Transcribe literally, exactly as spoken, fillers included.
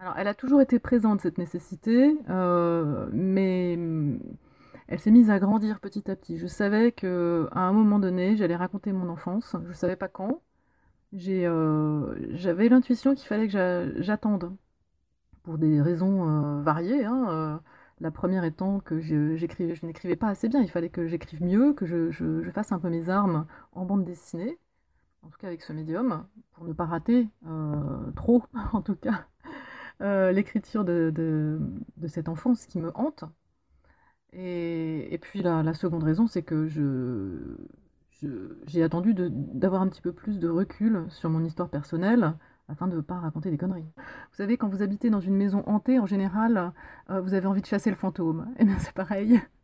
Alors, elle a toujours été présente, cette nécessité, heu, mais mmh, elle s'est mise à grandir petit à petit. Je savais qu'à un moment donné, j'allais raconter mon enfance, je savais pas quand. J'ai, heu, j'avais l'intuition qu'il fallait que j'a j'attende pour des raisons, heu, variées, hein, heu, la première étant que je j'écrivais je n'écrivais pas assez bien. Il fallait que j'écrive mieux, que je je je fasse un peu mes armes en bande dessinée, en tout cas avec ce médium, pour ne pas rater, heu, trop en tout cas, heu, l'écriture de de de cette enfance qui me hante. Et et puis la la seconde raison, c'est que je je j'ai attendu de d'avoir un petit peu plus de recul sur mon histoire personnelle, afin de pas raconter des conneries. Vous savez, quand vous habitez dans une maison hantée, en général, heu, vous avez envie de chasser le fantôme. Et bien, c'est pareil.